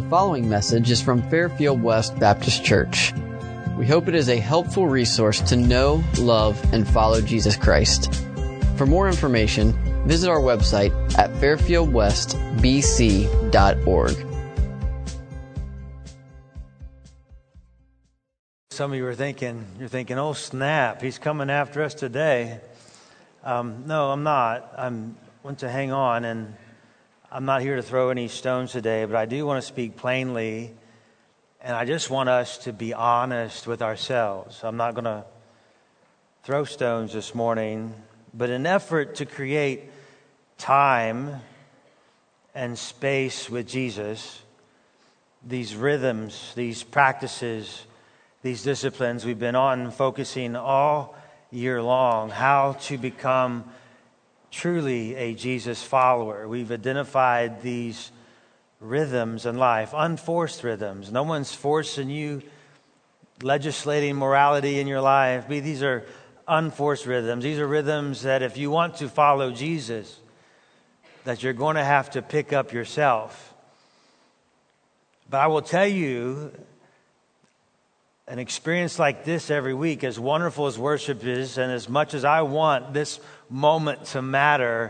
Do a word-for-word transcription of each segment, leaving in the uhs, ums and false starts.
following message is from Fairfield West Baptist Church. We hope it is a helpful resource to know, love, and follow Jesus Christ. For more information, visit our website at fairfield west b c dot org. Some of you are thinking, you're thinking, oh snap, he's coming after us today. Um, no, I'm not. I want to hang on, and I'm not here to throw any stones today, but I do want to speak plainly, and I just want us to be honest with ourselves. I'm not going to throw stones this morning, but in an effort to create time and space with Jesus, these rhythms, these practices, these disciplines we've been on focusing all year long, how to become truly a Jesus follower. We've identified these rhythms in life, unforced rhythms. No one's forcing you, legislating morality in your life. These are unforced rhythms. These are rhythms that if you want to follow Jesus, that you're going to have to pick up yourself. But I will tell you, an experience like this every week, as wonderful as worship is, and as much as I want this moment to matter,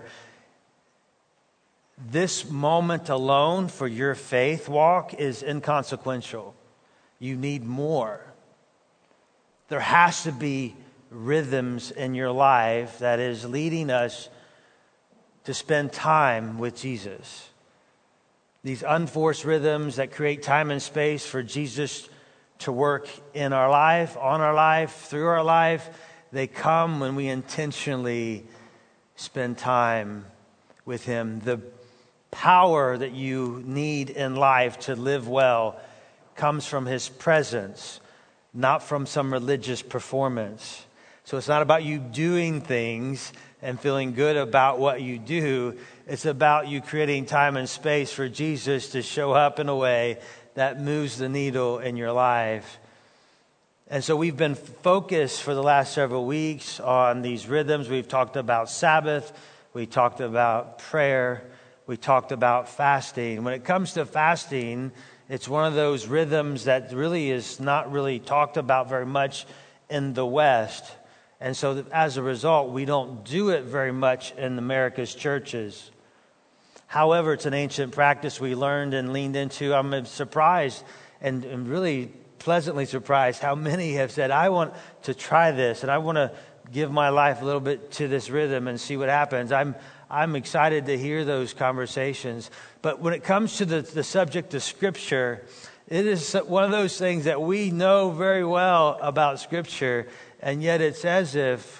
this moment alone for your faith walk is inconsequential. You need more. There has to be rhythms in your life that is leading us to spend time with Jesus. These unforced rhythms that create time and space for Jesus to work in our life, on our life, through our life, they come when we intentionally spend time with Him. The power that you need in life to live well comes from His presence, not from some religious performance. So it's not about you doing things and feeling good about what you do. It's about you creating time and space for Jesus to show up in a way that moves the needle in your life. And so we've been focused for the last several weeks on these rhythms. We've talked about Sabbath. We talked about prayer. We talked about fasting. When it comes to fasting, it's one of those rhythms that really is not really talked about very much in the West. And so as a result, we don't do it very much in America's churches. However, it's an ancient practice we learned and leaned into. I'm surprised and, and really pleasantly surprised how many have said, I want to try this and I want to give my life a little bit to this rhythm and see what happens. I'm I'm excited to hear those conversations. But when it comes to the, the subject of Scripture, it is one of those things that we know very well about Scripture, and yet it's as if,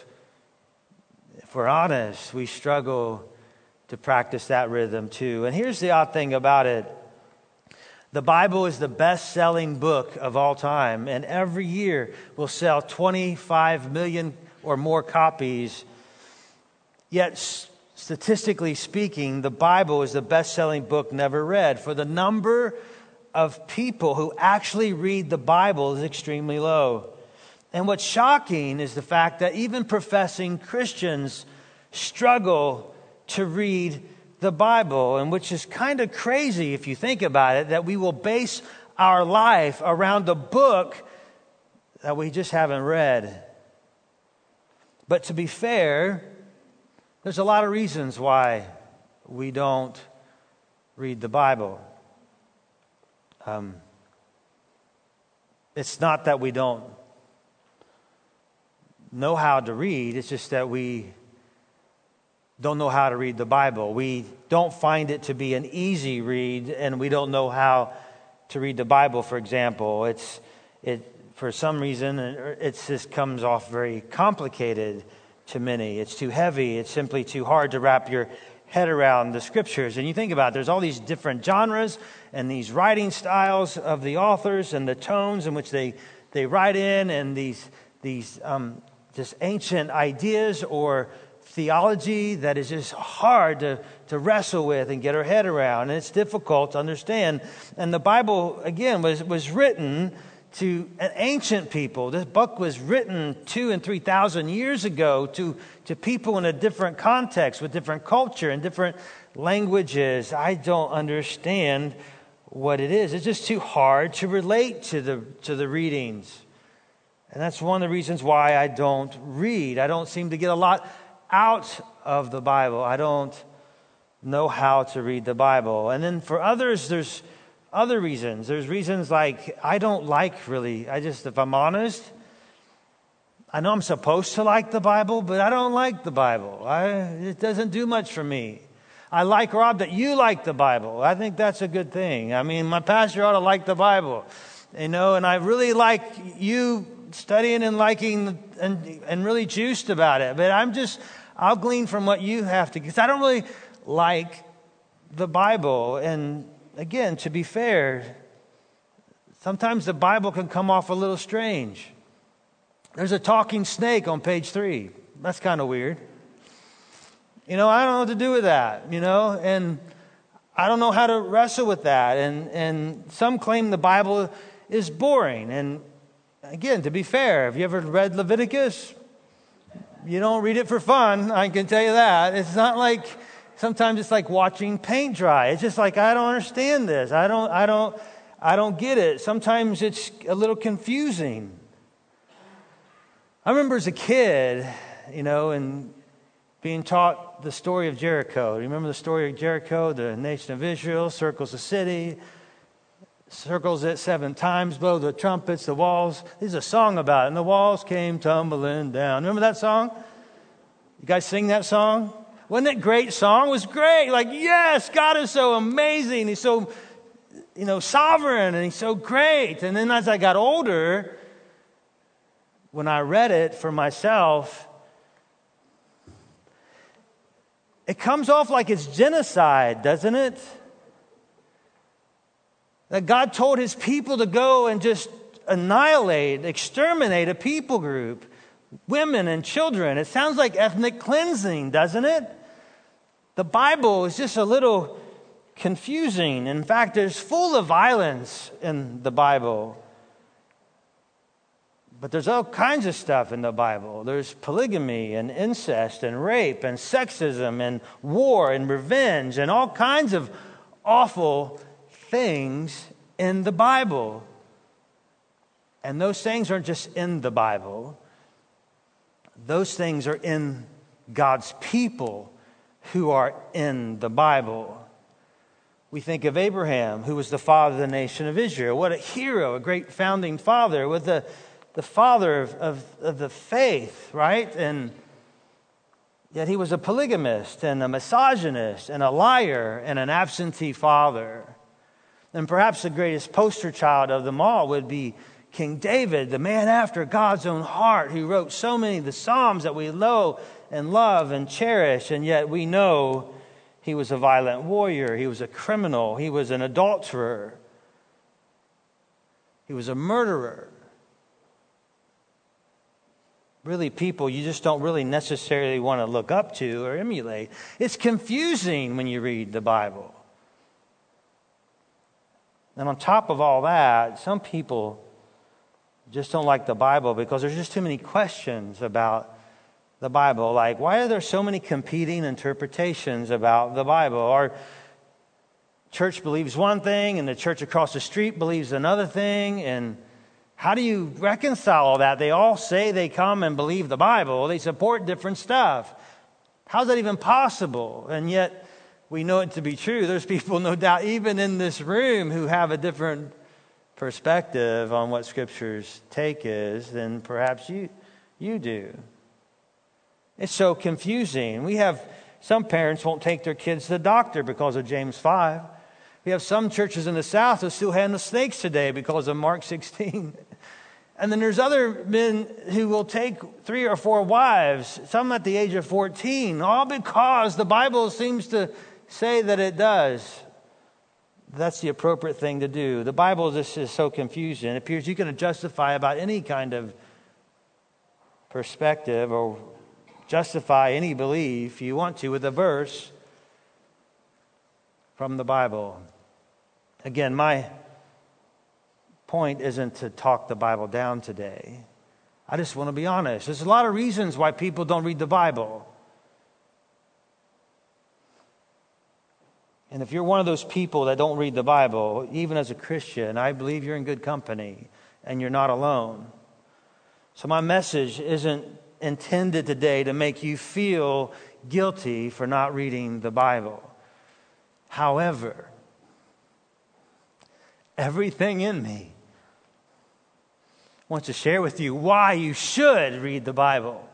if we're honest, we struggle to practice that rhythm too. And here's the odd thing about it. The Bible is the best-selling book of all time, and every year will sell twenty-five million or more copies. Yet, statistically speaking, the Bible is the best-selling book never read. For the number of people who actually read the Bible is extremely low. And what's shocking is the fact that even professing Christians struggle to read the Bible, and which is kind of crazy if you think about it, that we will base our life around a book that we just haven't read. But to be fair, there's a lot of reasons why we don't read the Bible. Um, it's not that we don't know how to read, it's just that we don't know how to read the Bible. We don't find it to be an easy read, and we don't know how to read the Bible, for example. It's it for some reason, it just comes off very complicated to many. It's too heavy. It's simply too hard to wrap your head around the Scriptures. And you think about it, there's all these different genres and these writing styles of the authors and the tones in which they, they write in, and these, these um, just ancient ideas or theology that is just hard to, to wrestle with and get our head around. And it's difficult to understand. And the Bible, again, was, was written to an ancient people. This book was written two and three thousand years ago to, to people in a different context with different culture and different languages. I don't understand what it is. It's just too hard to relate to the to the readings. And that's one of the reasons why I don't read. I don't seem to get a lot out of the Bible. I don't know how to read the Bible. And then for others, there's other reasons. There's reasons like I don't like really. I just, if I'm honest, I know I'm supposed to like the Bible, but I don't like the Bible. I, it doesn't do much for me. I like, Rob, that you like the Bible. I think that's a good thing. I mean, my pastor ought to like the Bible, you know, and I really like you studying and liking and, and really juiced about it. But I'm just, I'll glean from what you have to, because I don't really like the Bible. And again, to be fair, sometimes the Bible can come off a little strange. There's a talking snake on page three. That's kind of weird. You know, I don't know what to do with that, you know, and I don't know how to wrestle with that. And, and some claim the Bible is boring. And again, to be fair, have you ever read Leviticus? You don't read it for fun, I can tell you that. It's not like, sometimes it's like watching paint dry. It's just like, I don't understand this. I don't, I don't, I don't get it. Sometimes it's a little confusing. I remember as a kid, you know, and being taught the story of Jericho. Remember the story of Jericho? The nation of Israel circles the city, circles it seven times, blow the trumpets, the walls. There's a song about it. And the walls came tumbling down. Remember that song? You guys sing that song? Wasn't it a great song? It was great. Like, yes, God is so amazing. He's so, you know, sovereign, and he's so great. And then as I got older, when I read it for myself, it comes off like it's genocide, doesn't it? That God told his people to go and just annihilate, exterminate a people group, women and children. It sounds like ethnic cleansing, doesn't it? The Bible is just a little confusing. In fact, there's full of violence in the Bible. But there's all kinds of stuff in the Bible. There's polygamy and incest and rape and sexism and war and revenge and all kinds of awful things in the Bible. And those things aren't just in the Bible. Those things are in God's people who are in the Bible. We think of Abraham, who was the father of the nation of Israel. What a hero, a great founding father, with the the father of, of, of the faith, right? And yet he was a polygamist and a misogynist and a liar and an absentee father. And perhaps the greatest poster child of them all would be King David, the man after God's own heart, who wrote so many of the Psalms that we know and love and cherish. And yet we know he was a violent warrior. He was a criminal. He was an adulterer. He was a murderer. Really, people you just don't really necessarily want to look up to or emulate. It's confusing when you read the Bible. And on top of all that, some people just don't like the Bible because there's just too many questions about the Bible. Like, why are there so many competing interpretations about the Bible? Our church believes one thing, and the church across the street believes another thing, and how do you reconcile all that? They all say they come and believe the Bible. They support different stuff. How's that even possible? And yet we know it to be true. There's people, no doubt, even in this room who have a different perspective on what Scripture's take is than perhaps you, you do. It's so confusing. We have some parents won't take their kids to the doctor because of James five. We have some churches in the South who still handle snakes today because of Mark sixteen. And then there's other men who will take three or four wives, some at the age of fourteen, all because the Bible seems to say that it does. That's the appropriate thing to do. The Bible just is so confusing. It appears you can justify about any kind of perspective or justify any belief you want to with a verse from the Bible. Again, my point isn't to talk the Bible down today. I just want to be honest. There's a lot of reasons why people don't read the Bible. And if you're one of those people that don't read the Bible, even as a Christian, I believe you're in good company and you're not alone. So my message isn't intended today to make you feel guilty for not reading the Bible. However, everything in me wants to share with you why you should read the Bible.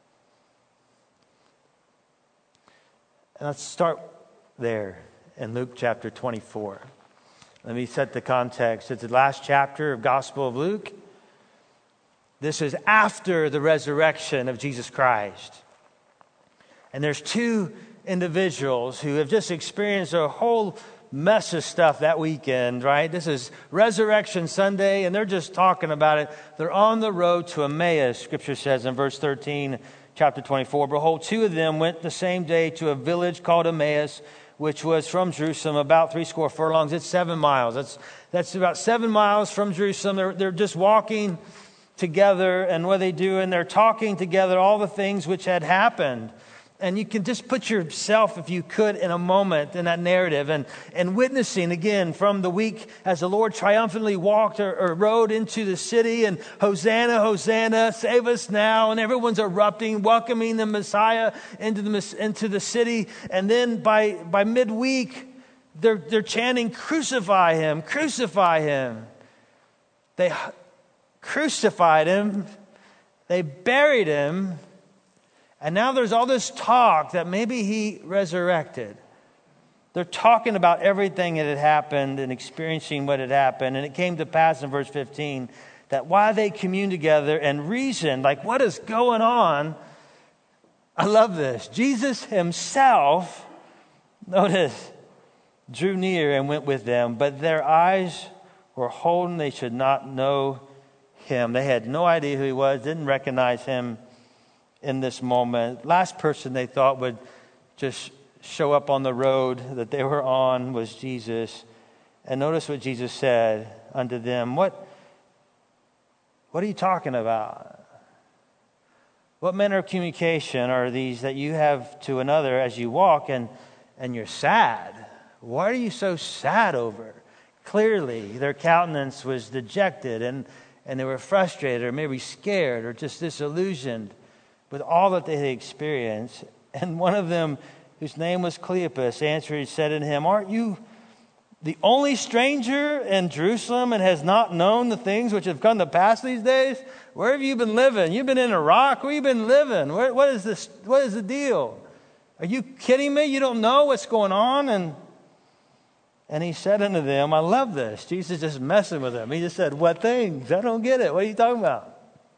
And let's start there in Luke chapter twenty-four. Let me set the context. It's the last chapter of Gospel of Luke. This is after the resurrection of Jesus Christ. And there's two individuals who have just experienced a whole mess of stuff that weekend, right? This is Resurrection Sunday, and they're just talking about it. They're on the road to Emmaus, Scripture says in verse thirteen, chapter twenty-four. Behold, two of them went the same day to a village called Emmaus, which was from Jerusalem about three score furlongs. It's seven miles. That's that's about seven miles from Jerusalem. They're, they're just walking together, and what they do, and they're talking together all the things which had happened. And you can just put yourself, if you could, in a moment in that narrative and, and witnessing again from the week as the Lord triumphantly walked or, or rode into the city and Hosanna, Hosanna, save us now. And everyone's erupting, welcoming the Messiah into the, into the city. And then by, by midweek, they're, they're chanting, crucify him, crucify him. They crucified him. They buried him. And now there's all this talk that maybe he resurrected. They're talking about everything that had happened and experiencing what had happened. And it came to pass in verse fifteen that while they communed together and reasoned, like, what is going on? I love this. Jesus himself, notice, drew near and went with them, but their eyes were holden. They should not know him. They had no idea who he was, didn't recognize him in this moment. Last person they thought would just show up on the road that they were on was Jesus. And notice what Jesus said unto them. What, what are you talking about? What manner of communication are these that you have to another as you walk and, and you're sad? What are you so sad over? Clearly, their countenance was dejected and, and they were frustrated or maybe scared or just disillusioned with all that they had experienced. And one of them, whose name was Cleopas, answered and said unto him, aren't you the only stranger in Jerusalem and has not known the things which have come to pass these days? Where have you been living? You've been in Iraq? Where have you been living? Where, what is this? What is the deal? Are you kidding me? You don't know what's going on? And and he said unto them, I love this. Jesus just messing with them. He just said, what things? I don't get it. What are you talking about?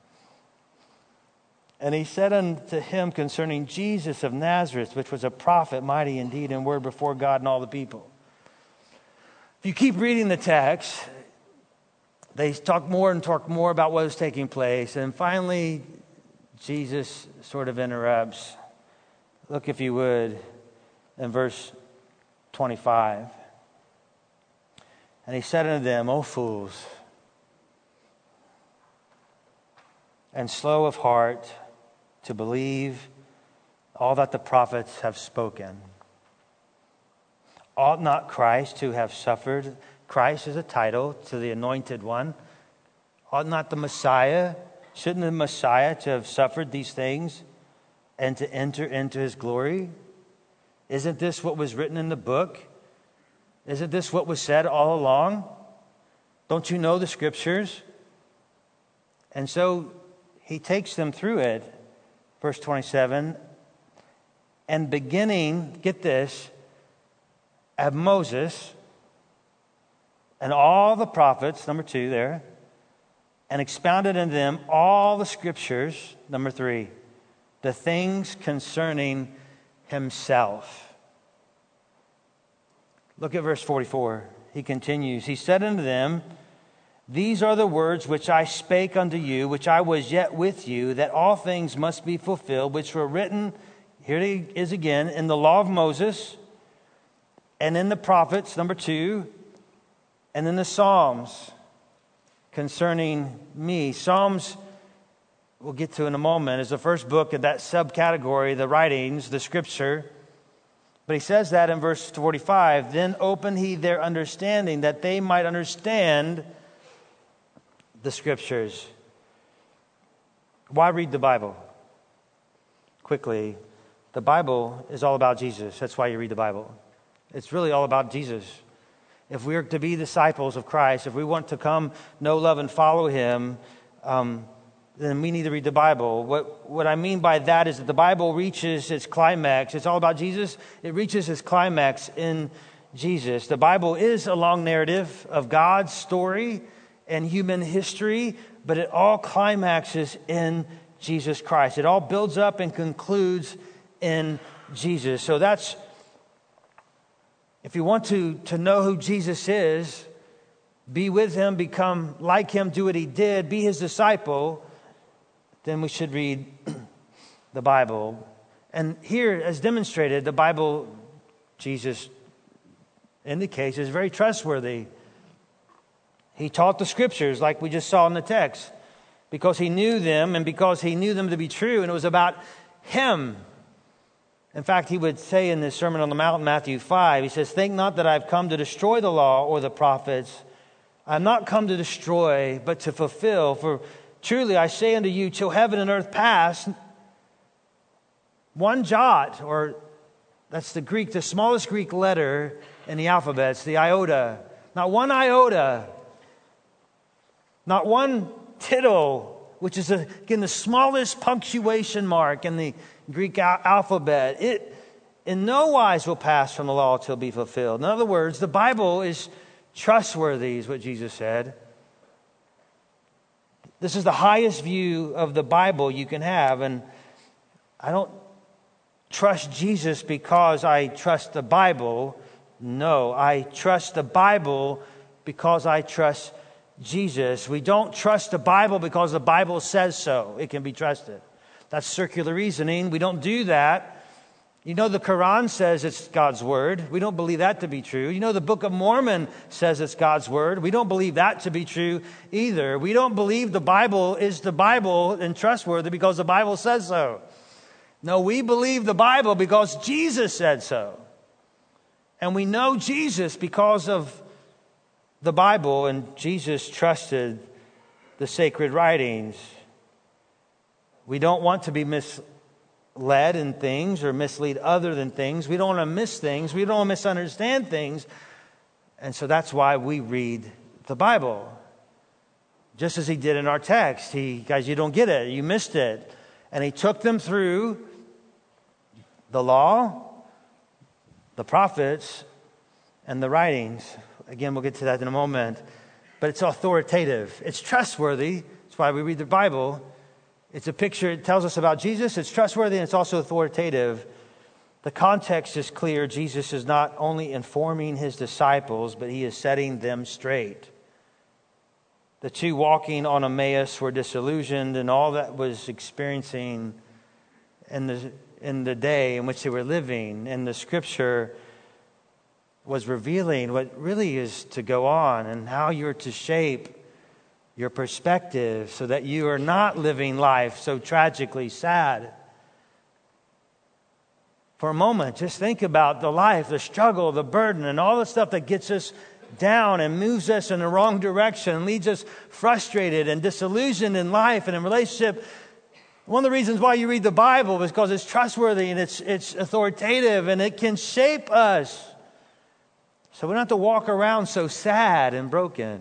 And he said unto him concerning Jesus of Nazareth, which was a prophet, mighty indeed in word before God and all the people. If you keep reading the text, they talk more and talk more about what was taking place. And finally, Jesus sort of interrupts. Look, if you would, in verse twenty-five. And he said unto them, O fools, and slow of heart to believe all that the prophets have spoken. Ought not Christ to have suffered? Christ is a title to the anointed one. Ought not the Messiah, shouldn't the Messiah to have suffered these things and to enter into his glory? Isn't this what was written in the book? Isn't this what was said all along? Don't you know the scriptures? And so he takes them through it. Verse twenty-seven, and beginning, get this, of Moses and all the prophets, number two there, and expounded in them all the scriptures, number three, the things concerning himself. Look at verse forty-four. He continues, he said unto them, these are the words which I spake unto you, which I was yet with you, that all things must be fulfilled, which were written, here it is again, in the law of Moses, and in the prophets, number two, and in the Psalms concerning me. Psalms, we'll get to in a moment, is the first book of that subcategory, the writings, the scripture. But he says that in verse forty-five, then opened he their understanding that they might understand the Scriptures. Why read the Bible? Quickly, the Bible is all about Jesus. That's why you read the Bible. It's really all about Jesus. If we are to be disciples of Christ, if we want to come, know, love, and follow him, um, then we need to read the Bible. What, what I mean by that is that the Bible reaches its climax. It's all about Jesus. It reaches its climax in Jesus. The Bible is a long narrative of God's story and human history, but it all climaxes in Jesus Christ. It all builds up and concludes in Jesus. So that's, if you want to, to know who Jesus is, be with him, become like him, do what he did, be his disciple, then we should read the Bible. And here, as demonstrated, the Bible, Jesus indicates, is very trustworthy. He taught the Scriptures like we just saw in the text because he knew them and because he knew them to be true, and it was about him. In fact, he would say in the Sermon on the Mount, Matthew five, he says, think not that I've come to destroy the law or the prophets. I've not come to destroy, but to fulfill. For truly I say unto you, till heaven and earth pass, one jot, or that's the Greek, the smallest Greek letter in the alphabet, it's the iota. Not one iota, not one tittle, which is, again, the smallest punctuation mark in the Greek al- alphabet. It in no wise will pass from the law till it be fulfilled. In other words, the Bible is trustworthy, is what Jesus said. This is the highest view of the Bible you can have. And I don't trust Jesus because I trust the Bible. No, I trust the Bible because I trust Jesus. We don't trust the Bible because the Bible says so. It can be trusted. That's circular reasoning. We don't do that. You know, the Quran says it's God's word. We don't believe that to be true. You know, the Book of Mormon says it's God's word. We don't believe that to be true either. We don't believe the Bible is the Bible and trustworthy because the Bible says so. No, we believe the Bible because Jesus said so. And we know Jesus because of the Bible, and Jesus trusted the sacred writings. We don't want to be misled in things or mislead other than things. We don't want to miss things. We don't want to misunderstand things. And so that's why we read the Bible. Just as he did in our text. He, guys, you don't get it. You missed it. And he took them through the law, the prophets, and the writings. Again, we'll get to that in a moment. But it's authoritative. It's trustworthy. That's why we read the Bible. It's a picture. It tells us about Jesus. It's trustworthy, and it's also authoritative. The context is clear. Jesus is not only informing his disciples, but he is setting them straight. The two walking on Emmaus were disillusioned, and all that was experiencing in the in the day in which they were living. And the Scripture was revealing what really is to go on and how you're to shape your perspective so that you are not living life so tragically sad. For a moment, just think about the life, the struggle, the burden, and all the stuff that gets us down and moves us in the wrong direction, leaves us frustrated and disillusioned in life and in relationship. One of the reasons why you read the Bible is because it's trustworthy and it's it's authoritative and it can shape us. So we don't have to walk around so sad and broken.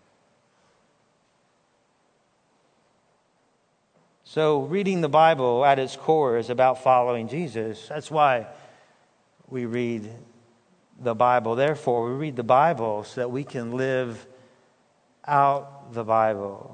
So reading the Bible at its core is about following Jesus. That's why we read the Bible. Therefore, we read the Bible so that we can live out the Bible.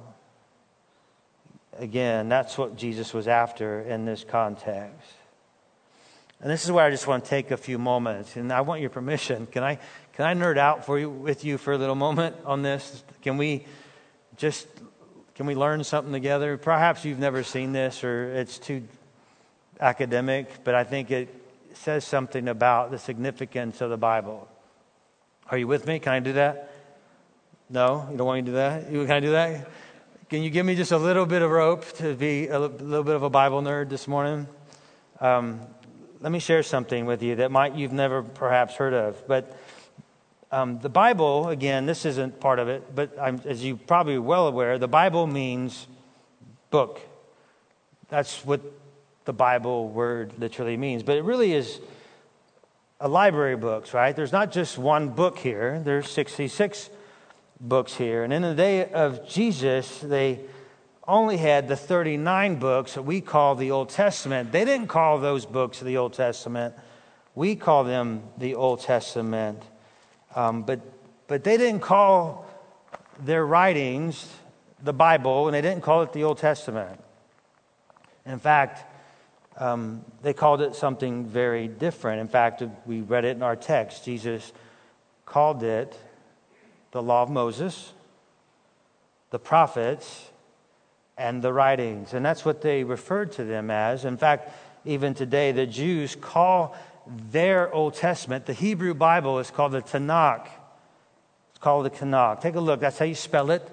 Again, that's what Jesus was after in this context. And this is where I just want to take a few moments, and I want your permission. Can I can I nerd out for you with you for a little moment on this? Can we just can we learn something together? Perhaps you've never seen this, or it's too academic, but I think it says something about the significance of the Bible. Are you with me? Can I do that? No, you don't want me to do that? You can I do that? Can you give me just a little bit of rope to be a little bit of a Bible nerd this morning? Um, let me share something with you that might you've never perhaps heard of. But um, the Bible, again, this isn't part of it, but I'm, as you're probably well aware, the Bible means book. That's what the Bible word literally means. But it really is a library of books, right? There's not just one book here. There's sixty-six books here. And in the day of Jesus, they only had the thirty-nine books that we call the Old Testament. They didn't call those books the Old Testament. We call them the Old Testament. Um, but but they didn't call their writings the Bible, and they didn't call it the Old Testament. In fact, um, they called it something very different. In fact, we read it in our text. Jesus called it the Law of Moses, the prophets, and the writings. And that's what they referred to them as. In fact, even today, the Jews call their Old Testament, the Hebrew Bible, is called the Tanakh. It's called the Tanakh. Take a look. That's how you spell it.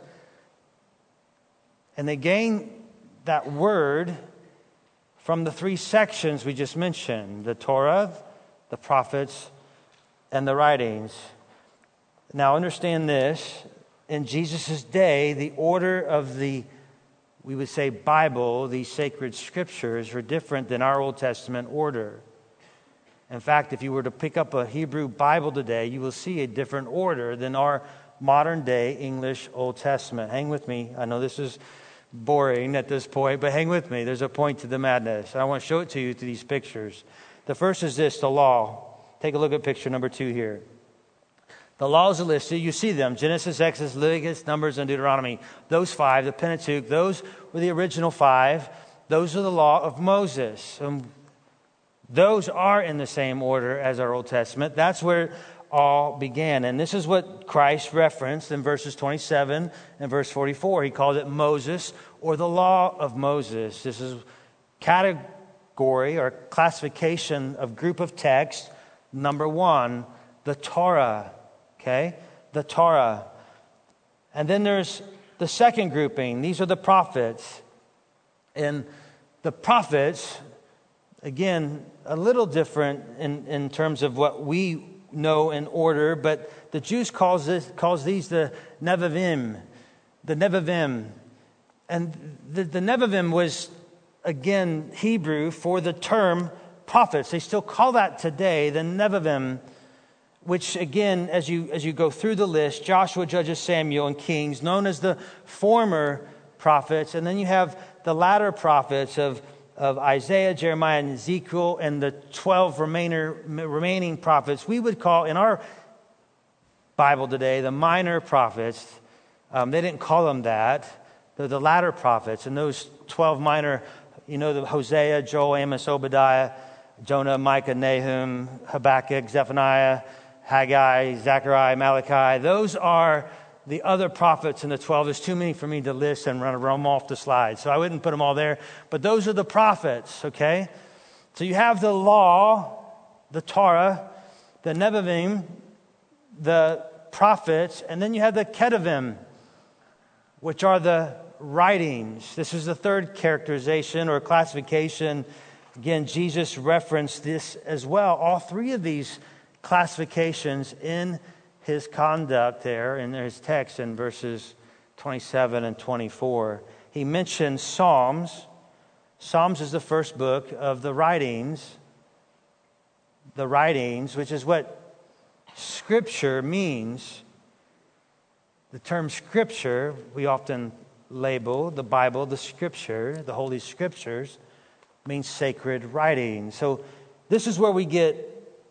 And they gain that word from the three sections we just mentioned: the Torah, the prophets, and the writings. Now understand this. In Jesus' day, the order of the, we would say, Bible, these sacred scriptures, were different than our Old Testament order. In fact, if you were to pick up a Hebrew Bible today, you will see a different order than our modern day English Old Testament. Hang with me. I know this is boring at this point, but hang with me. There's a point to the madness. I want to show it to you through these pictures. The first is this, the law. Take a look at picture number two here. The laws are listed. You see them. Genesis, Exodus, Leviticus, Numbers, and Deuteronomy. Those five, the Pentateuch, those were the original five. Those are the law of Moses. Um, those are in the same order as our Old Testament. That's where it all began. And this is what Christ referenced in verses twenty-seven and verse forty-four. He called it Moses, or the law of Moses. This is category or classification of group of text. Number one, the Torah. Okay? The Torah. And then there's the second grouping. These are the prophets. And the prophets, again, a little different in, in terms of what we know in order, but the Jews calls this calls these the Nevi'im, the Nevi'im, and the, the Nevi'im was again Hebrew for the term prophets. They still call that today the Nevi'im, which again, as you as you go through the list, Joshua, Judges, Samuel, and Kings, known as the former prophets, and then you have the latter prophets of of Isaiah, Jeremiah, and Ezekiel, and the twelve remainder, remaining prophets, we would call in our Bible today the minor prophets. Um, they didn't call them that. They're the latter prophets. And those twelve minor, you know, the Hosea, Joel, Amos, Obadiah, Jonah, Micah, Nahum, Habakkuk, Zephaniah, Haggai, Zechariah, Malachi. Those are the other prophets in the twelve. There's too many for me to list and run them off the slide, so I wouldn't put them all there. But those are the prophets, okay? So you have the law, the Torah, the Nevi'im, the prophets, and then you have the Ketuvim, which are the writings. This is the third characterization or classification. Again, Jesus referenced this as well. All three of these classifications in his conduct there in his text in verses twenty-seven and twenty-four. He mentions Psalms. Psalms is the first book of the writings. The writings, which is what Scripture means. The term Scripture, we often label the Bible, the Scripture, the Holy Scriptures, means sacred writing. So this is where we get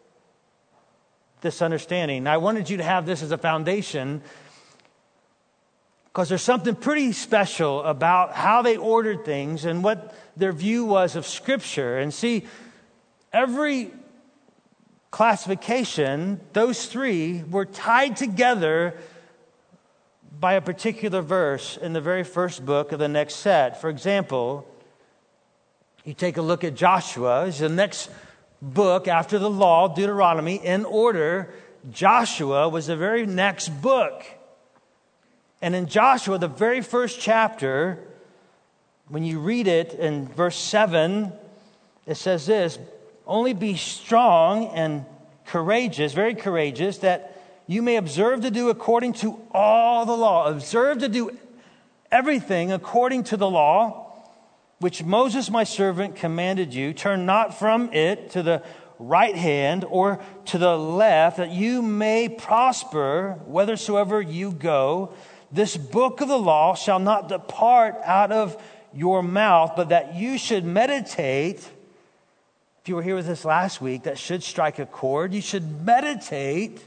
this understanding. Now, I wanted you to have this as a foundation because there's something pretty special about how they ordered things and what their view was of Scripture. And see, every classification, those three were tied together by a particular verse in the very first book of the next set. For example, you take a look at Joshua. It's the next book after the law, Deuteronomy, in order. Joshua was the very next book. And in Joshua, the very first chapter, when you read it in verse seven, it says this: only be strong and courageous, very courageous, that you may observe to do according to all the law. Observe to do everything according to the law, which Moses my servant commanded you. Turn not from it to the right hand or to the left, that you may prosper whithersoever you go. This book of the law shall not depart out of your mouth, but that you should meditate. If you were here with us last week, that should strike a chord. You should meditate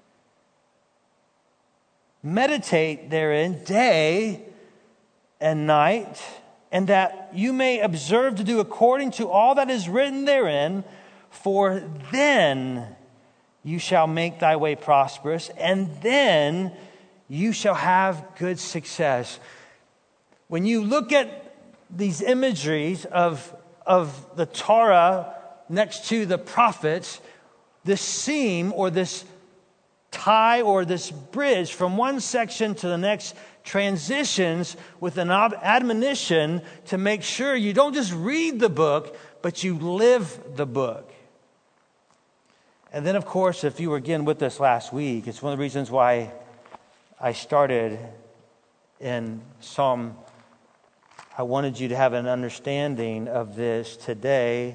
Meditate therein day and night, and that you may observe to do according to all that is written therein, for then you shall make thy way prosperous, and then you shall have good success. When you look at these imageries of, of the Torah next to the prophets, this seam or this tie or this bridge from one section to the next transitions with an admonition to make sure you don't just read the book, but you live the book. And then, of course, if you were again with us last week, it's one of the reasons why I started in Psalm. I wanted you to have an understanding of this today.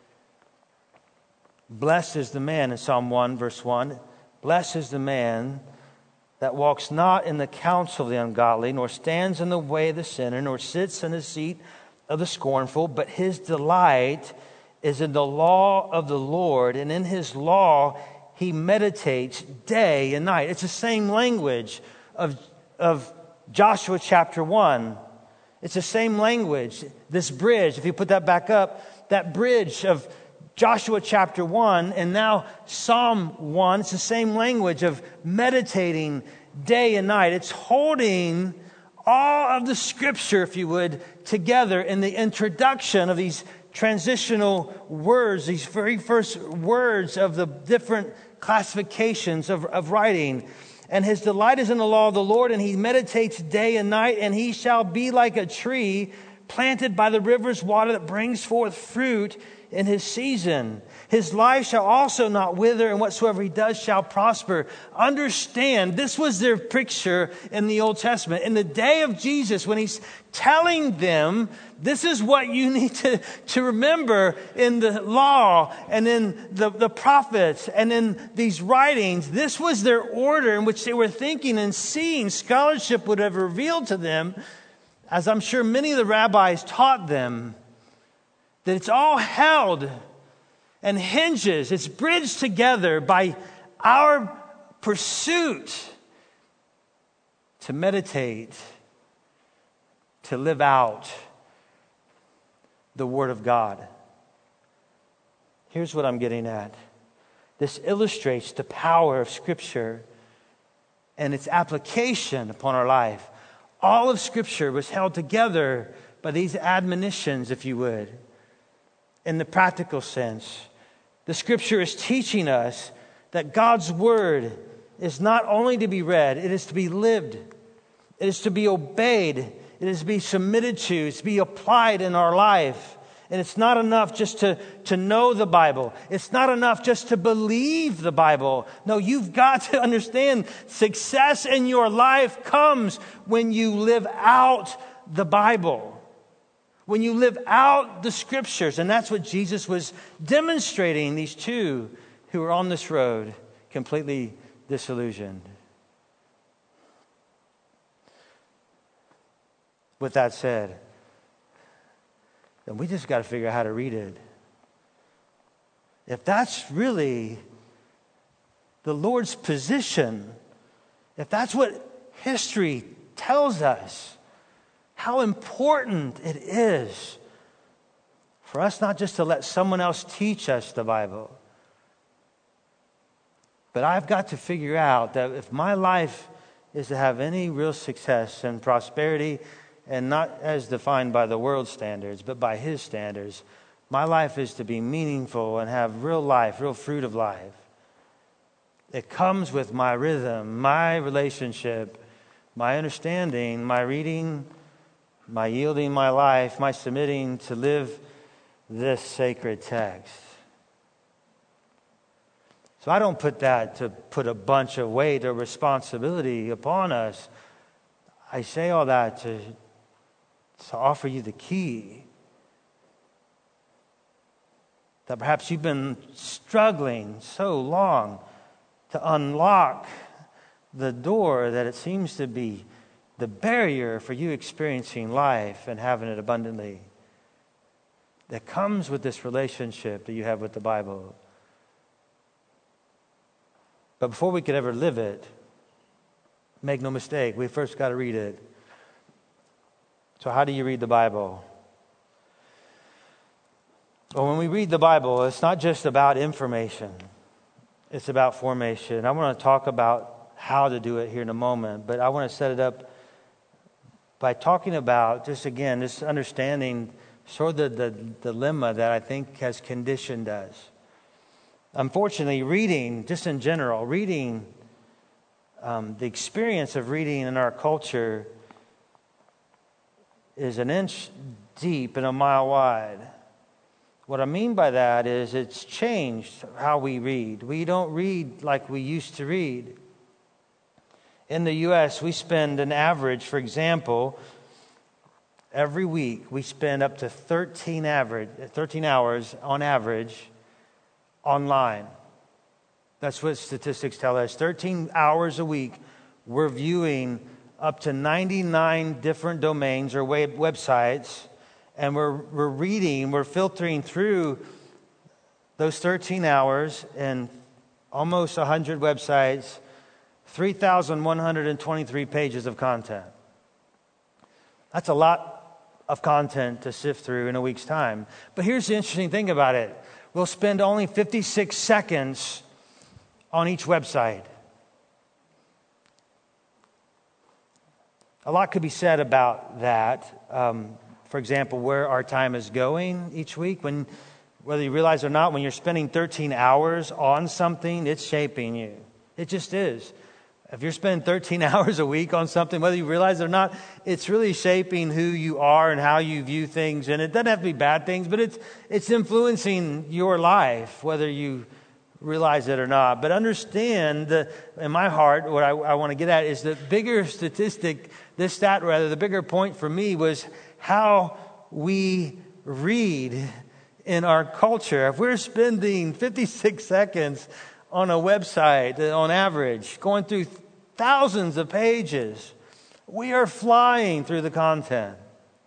Blessed is the man in Psalm one, verse one. Blessed is the man that walks not in the counsel of the ungodly, nor stands in the way of the sinner, nor sits in the seat of the scornful, but his delight is in the law of the Lord, and in his law he meditates day and night. It's the same language of, of Joshua chapter one. It's the same language. This bridge, if you put that back up, that bridge of Joshua chapter one and now Psalm one, it's the same language of meditating day and night. It's holding all of the scripture, if you would, together in the introduction of these transitional words, these very first words of the different classifications of, of writing. And his delight is in the law of the Lord, and he meditates day and night, and he shall be like a tree planted by the rivers water that brings forth fruit in his season. His life shall also not wither, and whatsoever he does shall prosper. Understand, this was their picture in the Old Testament. In the day of Jesus, when he's telling them, this is what you need to, to remember in the law and in the, the prophets and in these writings. This was their order in which they were thinking and seeing. Scholarship would have revealed to them, as I'm sure many of the rabbis taught them, that it's all held and hinges, it's bridged together by our pursuit to meditate, to live out the Word of God. Here's what I'm getting at. This illustrates the power of Scripture and its application upon our life. All of Scripture was held together by these admonitions, if you would. In the practical sense, the Scripture is teaching us that God's Word is not only to be read, it is to be lived. It is to be obeyed. It is to be submitted to. It's to be applied in our life. And it's not enough just to, to know the Bible. It's not enough just to believe the Bible. No, you've got to understand success in your life comes when you live out the Bible. When you live out the Scriptures. And that's what Jesus was demonstrating, these two who are on this road, completely disillusioned. With that said, then we just got to figure out how to read it. If that's really the Lord's position, if that's what history tells us, how important it is for us not just to let someone else teach us the Bible, but I've got to figure out that if my life is to have any real success and prosperity, and not as defined by the world's standards, but by His standards, my life is to be meaningful and have real life, real fruit of life. It comes with my rhythm, my relationship, my understanding, my reading, my yielding my life, my submitting to live this sacred text. So I don't put that to put a bunch of weight or responsibility upon us. I say all that to, to offer you the key. That perhaps you've been struggling so long to unlock the door that it seems to be the barrier for you experiencing life and having it abundantly. That comes with this relationship that you have with the Bible. But before we could ever live it, make no mistake, we first got to read it. So how do you read the Bible? Well, when we read the Bible, it's not just about information. It's about formation. I want to talk about how to do it here in a moment, but I want to set it up by talking about, just again, this understanding sort of the, the dilemma that I think has conditioned us. Unfortunately, reading, just in general, reading, um, the experience of reading in our culture is an inch deep and a mile wide. What I mean by that is it's changed how we read. We don't read like we used to read. In the U S, we spend an average, for example, every week we spend up to thirteen average, thirteen hours on average online. That's what statistics tell us. thirteen hours a week, we're viewing up to ninety-nine different domains or web websites, and we're we're reading, we're filtering through those thirteen hours and almost one hundred websites, three thousand one hundred twenty-three pages of content. That's a lot of content to sift through in a week's time. But here's the interesting thing about it. We'll spend only fifty-six seconds on each website. A lot could be said about that. Um, for example, where our time is going each week. When, whether you realize or not, when you're spending thirteen hours on something, it's shaping you. It just is. If you're spending thirteen hours a week on something, whether you realize it or not, it's really shaping who you are and how you view things. And it doesn't have to be bad things, but it's it's influencing your life, whether you realize it or not. But understand, that in my heart, what I, I want to get at is the bigger statistic, this stat rather, the bigger point for me was how we read in our culture. If we're spending fifty-six seconds on a website, on average, going through thousands of pages, we are flying through the content.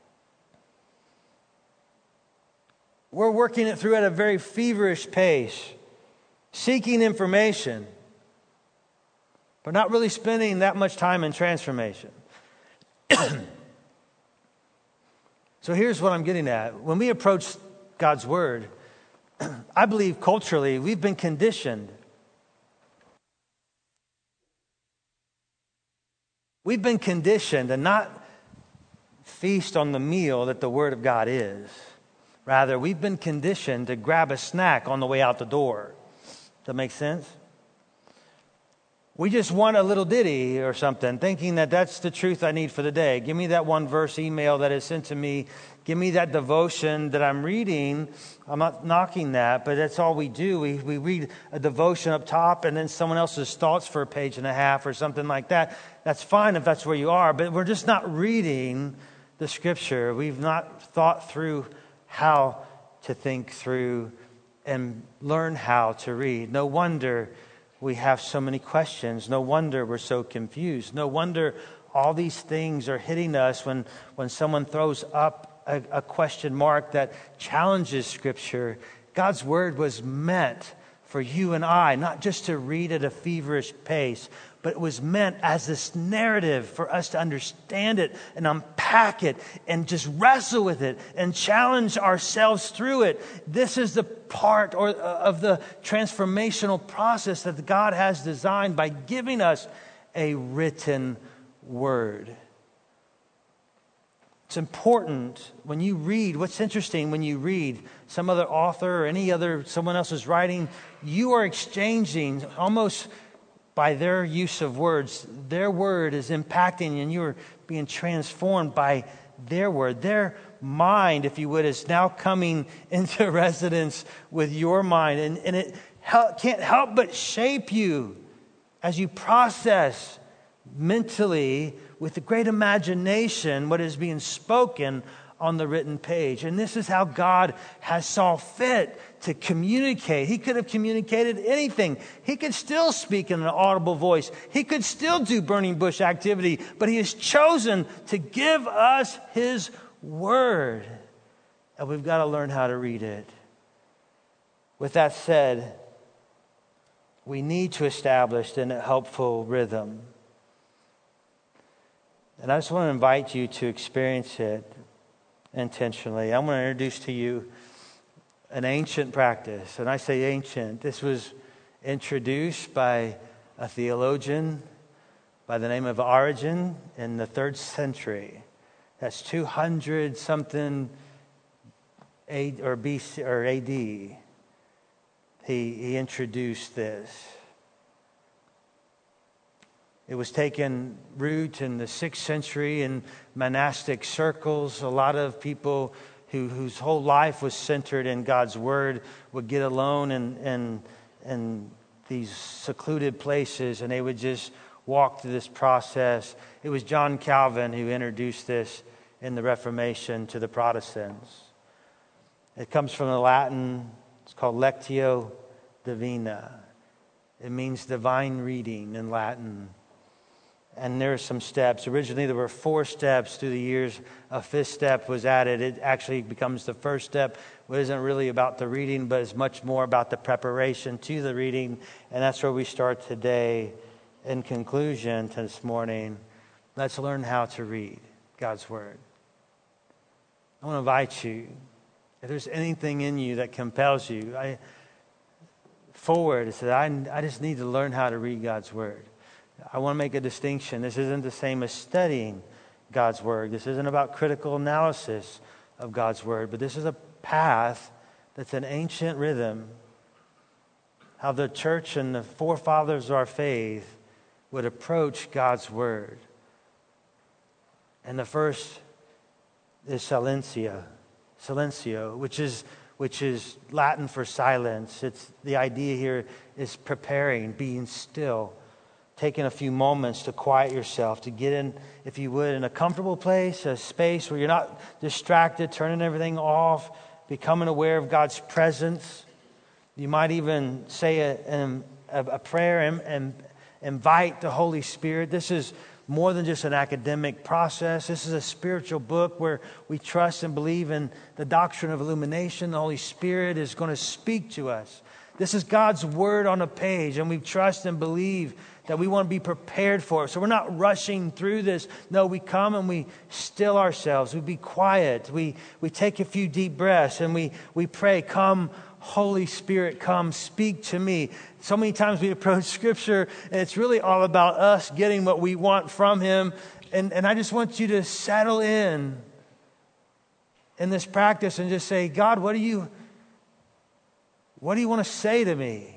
We're working it through at a very feverish pace, seeking information, but not really spending that much time in transformation. So here's what I'm getting at. When we approach God's Word, I believe culturally we've been conditioned. We've been conditioned to not feast on the meal that the Word of God is. Rather, we've been conditioned to grab a snack on the way out the door. Does that make sense? We just want a little ditty or something, thinking that that's the truth I need for the day. Give me that one verse email that is sent to me. Give me that devotion that I'm reading. I'm not knocking that, but that's all we do. We we read a devotion up top and then someone else's thoughts for a page and a half or something like that. That's fine if that's where you are, but we're just not reading the Scripture. We've not thought through how to think through and learn how to read. No wonder we have so many questions. No wonder we're so confused. No wonder all these things are hitting us when, when someone throws up a, a question mark that challenges Scripture. God's Word was meant for you and I, not just to read at a feverish pace, but it was meant as this narrative for us to understand it and unpack it and just wrestle with it and challenge ourselves through it. This is the part or of the transformational process that God has designed by giving us a written word. It's important when you read. What's interesting when you read some other author or any other, someone else's writing, you are exchanging almost by their use of words. Their word is impacting and you're being transformed by their word. Their mind, if you would, is now coming into residence with your mind. And, and it help, can't help but shape you as you process mentally with a great imagination what is being spoken on the written page. And this is how God has saw fit to communicate. He could have communicated anything. He could still speak in an audible voice. He could still do burning bush activity, but he has chosen to give us his word. And we've got to learn how to read it. With that said, we need to establish a helpful rhythm. And I just want to invite you to experience it intentionally. I'm going to introduce to you an ancient practice. And I say ancient. This was introduced by a theologian by the name of Origen in the third century. That's two hundred something A or B C or A D. He, he introduced this. It was taken root in the sixth century in monastic circles. A lot of people who, whose whole life was centered in God's word would get alone in, in, in these secluded places, and they would just walk through this process. It was John Calvin who introduced this in the Reformation to the Protestants. It comes from the Latin. It's called Lectio Divina. It means divine reading in Latin. And there are some steps. Originally, there were four steps through the years. A fifth step was added. It actually becomes the first step. It isn't really about the reading, but it's much more about the preparation to the reading. And that's where we start today. In conclusion to this morning, let's learn how to read God's word. I want to invite you, if there's anything in you that compels you, I forward and say, I, I just need to learn how to read God's word. I want to make a distinction. This isn't the same as studying God's word. This isn't about critical analysis of God's word, but this is a path that's an ancient rhythm. How the church and the forefathers of our faith would approach God's word. And the first is silencio, silencio, which is which is Latin for silence. It's the idea here is preparing, being still. Taking a few moments to quiet yourself, to get in, if you would, in a comfortable place, a space where you're not distracted, turning everything off, becoming aware of God's presence. You might even say a, a, a prayer and, and invite the Holy Spirit. This is more than just an academic process. This is a spiritual book where we trust and believe in the doctrine of illumination. The Holy Spirit is going to speak to us. This is God's word on a page, and we trust and believe that we want to be prepared for it. So we're not rushing through this. No, we come and we still ourselves. We be quiet. We we take a few deep breaths and we, we pray, come, Holy Spirit, come, speak to me. So many times we approach Scripture and it's really all about us getting what we want from Him. And, and I just want you to settle in in this practice and just say, God, what do you, what do you want to say to me?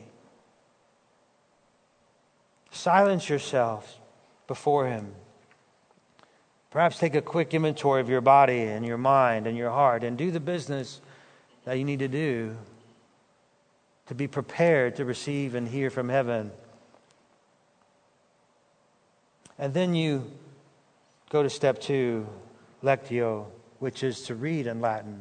Silence yourself before Him. Perhaps take a quick inventory of your body and your mind and your heart and do the business that you need to do to be prepared to receive and hear from heaven. And then you go to step two, lectio, which is to read in Latin.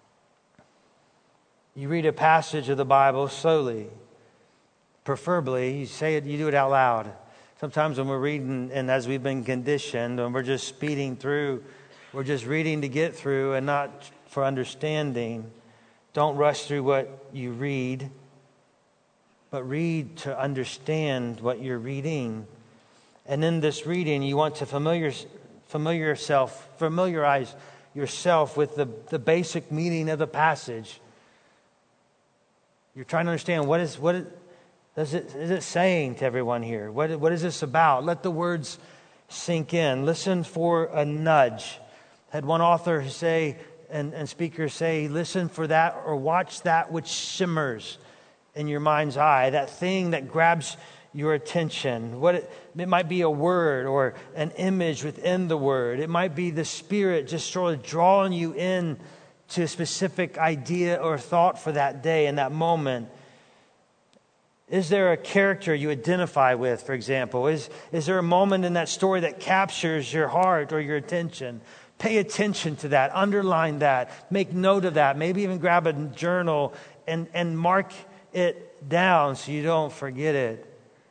You read a passage of the Bible slowly. Preferably, you say it, you do it out loud. Sometimes when we're reading, and as we've been conditioned, when we're just speeding through, we're just reading to get through and not for understanding. Don't rush through what you read, but read to understand what you're reading. And in this reading, you want to familiar, familiar yourself, familiarize yourself with the, the basic meaning of the passage. You're trying to understand what is what is, Is it, is it saying to everyone here? What, what is this about? Let the words sink in. Listen for a nudge. Had one author say, and, and speaker say, listen for that or watch that which shimmers in your mind's eye, that thing that grabs your attention. What it, it might be a word or an image within the word. It might be the Spirit just sort of drawing you in to a specific idea or thought for that day and that moment. Is there a character you identify with, for example? Is, is there a moment in that story that captures your heart or your attention? Pay attention to that. Underline that. Make note of that. Maybe even grab a journal and, and mark it down so you don't forget it.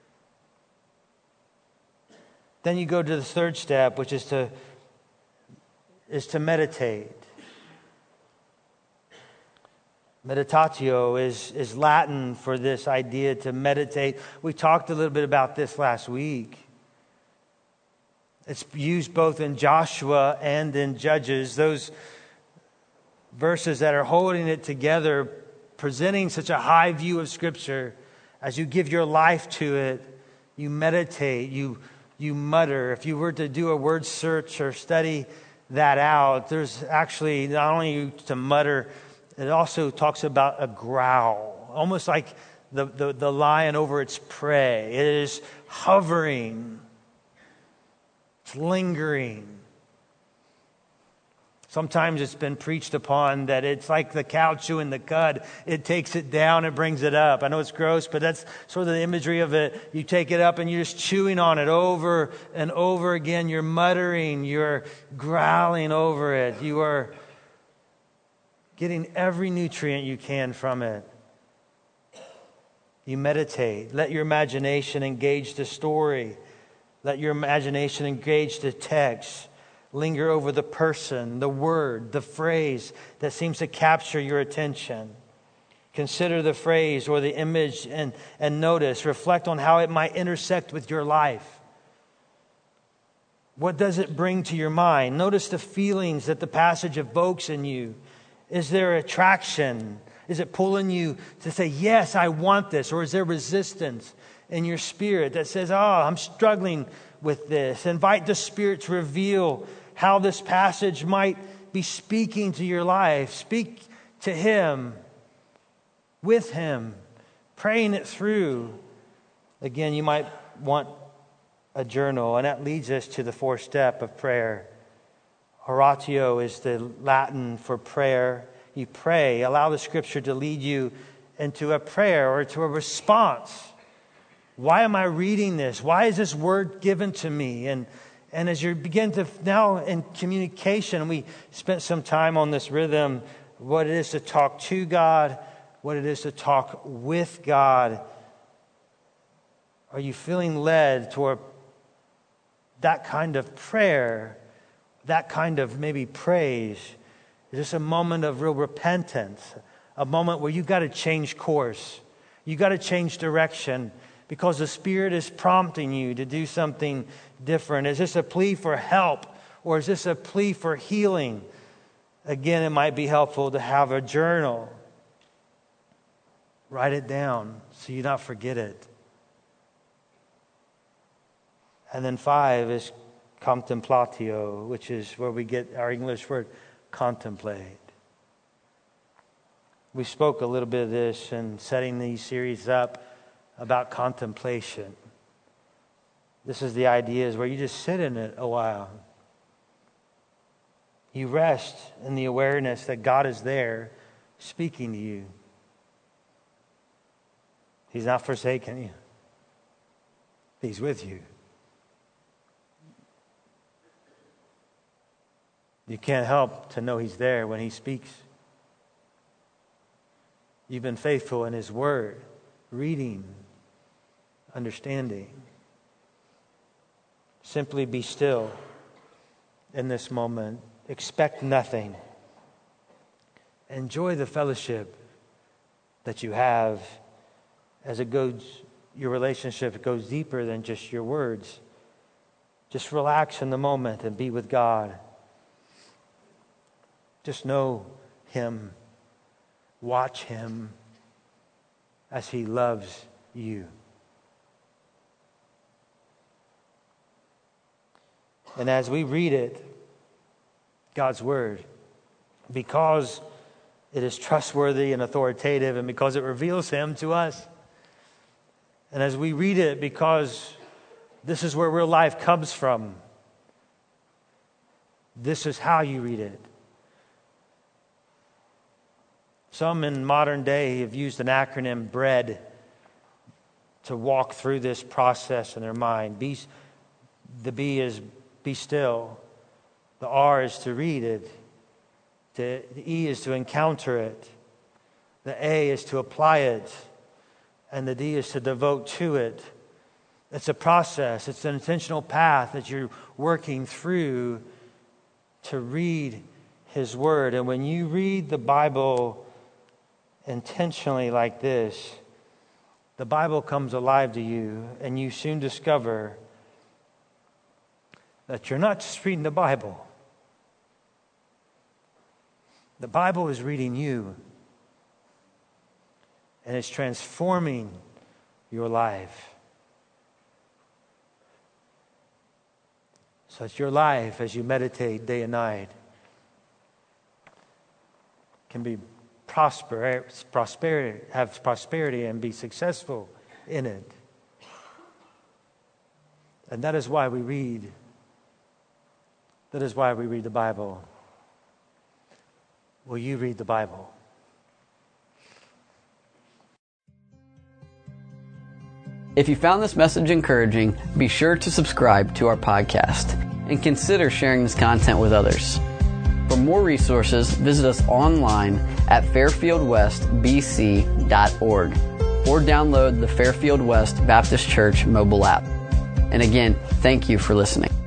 Then you go to the third step, which is to, is to meditate. Meditatio is, is Latin for this idea to meditate. We talked a little bit about this last week. It's used both in Joshua and in Judges. Those verses that are holding it together, presenting such a high view of Scripture. As you give your life to it, you meditate, you, you mutter. If you were to do a word search or study that out, there's actually not only to mutter, it also talks about a growl, almost like the, the, the lion over its prey. It is hovering. It's lingering. Sometimes it's been preached upon that it's like the cow chewing the cud. It takes it down and brings it up. I know it's gross, but that's sort of the imagery of it. You take it up and you're just chewing on it over and over again. You're muttering. You're growling over it. You are getting every nutrient you can from it. You meditate. Let your imagination engage the story. Let your imagination engage the text. Linger over the person, the word, the phrase that seems to capture your attention. Consider the phrase or the image and, and notice. Reflect on how it might intersect with your life. What does it bring to your mind? Notice the feelings that the passage evokes in you. Is there attraction? Is it pulling you to say, yes, I want this? Or is there resistance in your spirit that says, oh, I'm struggling with this? Invite the Spirit to reveal how this passage might be speaking to your life. Speak to Him, with Him, praying it through. Again, you might want a journal, and that leads us to the fourth step of prayer. Oratio is the Latin for prayer. You pray, allow the Scripture to lead you into a prayer or to a response. Why am I reading this? Why is this word given to me? And and as you begin to now in communication, we spent some time on this rhythm, what it is to talk to God, what it is to talk with God. Are you feeling led toward that kind of prayer? That kind of maybe praise? Is this a moment of real repentance? A moment where you've got to change course. You've got to change direction because the Spirit is prompting you to do something different. Is this a plea for help or is this a plea for healing? Again, it might be helpful to have a journal. Write it down so you not forget it. And then five is contemplatio, which is where we get our English word contemplate. We spoke a little bit of this in setting these series up about contemplation. This is the idea is where you just sit in it a while. You rest in the awareness that God is there speaking to you. He's not forsaken you. He's with you. You can't help to know He's there when He speaks. You've been faithful in His Word, reading, understanding. Simply be still in this moment. Expect nothing. Enjoy the fellowship that you have as it goes, your relationship goes deeper than just your words. Just relax in the moment and be with God. Just know Him. Watch Him as He loves you. And as we read it, God's Word, because it is trustworthy and authoritative and because it reveals Him to us, and as we read it, because this is where real life comes from, this is how you read it. Some in modern day have used an acronym BREAD. to walk through this process in their mind. Be, the B is be still. The R is to read it. The, the E is to encounter it. The A is to apply it. And the D is to devote to it. It's a process. It's an intentional path that you're working through to read His Word. And when you read the Bible intentionally like this, the Bible comes alive to you, and you soon discover that you're not just reading the Bible. The Bible is reading you, and it's transforming your life. So it's your life as you meditate day and night can be prosper, prosperity, have prosperity and be successful in it. And that is why we read. That is why we read the Bible. Will you read the Bible? If you found this message encouraging, be sure to subscribe to our podcast and consider sharing this content with others. For more resources, visit us online at fairfield west b c dot org or download the Fairfield West Baptist Church mobile app. And again, thank you for listening.